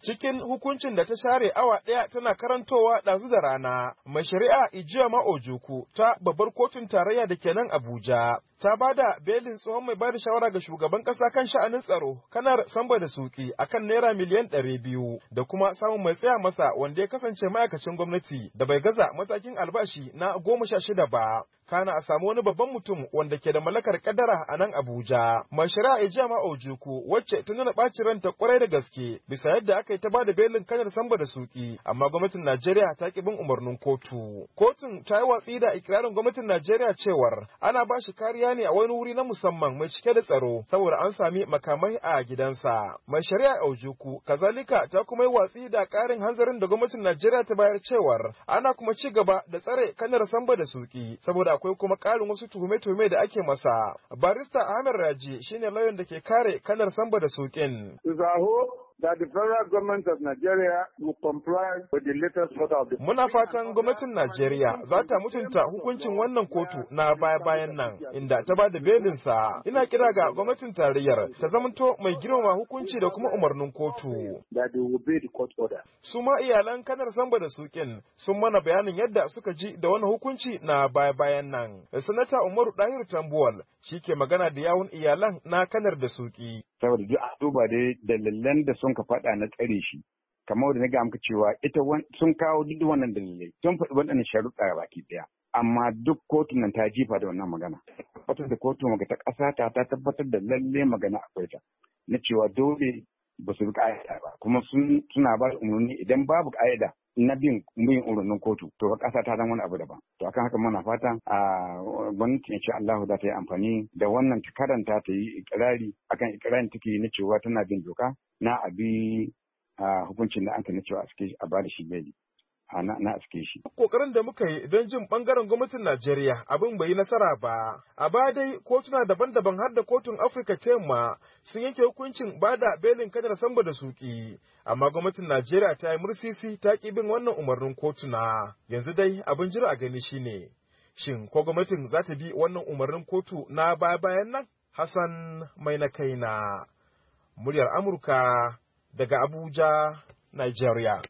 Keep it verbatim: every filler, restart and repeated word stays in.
Cikin hukuncin da ta share awa ɗaya tana karantowa ɗazu da rana, mai shari'a Ijoma Ojuku ta babbar kotun tarayya da ke nan Abuja ta bada belin tsohon mai bada shawara ga shugaban ƙasa kan sha'anin tsaro Kanar Samba da Suki akan naira miliyan ɗari biyu da kuma samun mai tsaya masa wanda ya kasance ma'aikacin gwamnati da bai gaza matakin albashi na goma sha shida ba. Kana a samu wani babban mutum wanda ke da mallakar kadara a nan Abuja. Mai shari'a Ijoma Ojuku wacce ta nuna ɓacin ranta kwarai da gaske bisa yadda aka yi ta bada belin Kanar Samba da Suki, amma gwamnatin Najeriya ta ki bin umarnin kotu. Kotun ta yi watsi da ikirarin gwamnatin Najeriya cewar ana ba shi kariya ne a wani wuri na musamman mai cike da tsaro saboda an sami makamai a gidansa. Mai shari'a Ojuku kazalika ta kuma yi watsi da ƙarin hanzarin da gwamnatin Najeriya ta bayar cewar ana kuma ci gaba da tsare Kanar Samba da Suki saboda akwai kuma ƙarin wasu tuhume-tuhume da ake masa. Barista Ahmed Raji shine lauyan da ke kare Kanar Samba da Sukin. That the federal government of Nigeria will comply with the latest order of the... Muna fatan gwamnatin Najeriya za ta mutunta hukuncin wannan kotu na baya-bayan nan inda ta ba da belinsa. Ina kira ga gwamnatin tarayyar ta zamanto mai girmama hukunci da kuma umarnin kotu. That they will obey the court order. Su ma iyalan Kanar Samba da Sukin sun mana bayanin yadda suka ji da wani hukunci na baya-bayan nan. Sanata Umaru Dahiru Tambuwal shi ke magana da yawun iyalan na Kanar da Suki. Saboda duk a duba dai dalilan da sun ka faɗa na tsare shi, kamar da na ga muka cewa ita sun kawo duk wannan dalilai, sun faɗi waɗannan sharuɗa baki ɗaya. Amma duk kotun nan ta jifa da wannan magana. Tabbatar da kotun maga ta ƙasa ta ta tabbatar da lalle magana akwai ta. Na cewa dole ba su bi ƙa'ida ba, kuma suna ba da umarni idan babu ƙa'ida na bin bin umarnin kotu to ba ƙasa ta zama wani abu daban. To akan haka muna fata a gwamnati insha Allah za ta yi amfani da wannan ta karanta ta yi ikirari akan ikirarin take na cewa tana bin doka na abi hukuncin da aka na cewa a ba da shi beli. na na aske shi. Kokarin da muka yi don jin bangaren gwamnatin Najeriya abin bai yi nasara ba. A baya dai kotuna daban-daban har da kotun Afirka ta Yamma sun yanke hukuncin bada belin Kanar Samba da Suki. Amma gwamnatin Najeriya ta yi mursisi ta ki bin wannan umarnin kotuna. Yanzu dai abin jira a gani shine. Shin ko gwamnatin za ta bi wannan umarnin kotu na baya-bayan nan? Hassan Mai na kaina. Muryar Amurka daga Abuja, Nigeria.